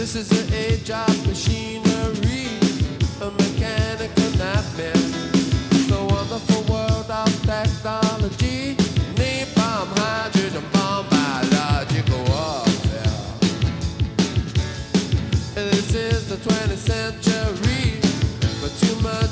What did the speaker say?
This is the age of machinery, a mechanical nightmare. The wonderful world of technology, napalm, hydrogen bomb, biological warfare. This is the 20th century, but too much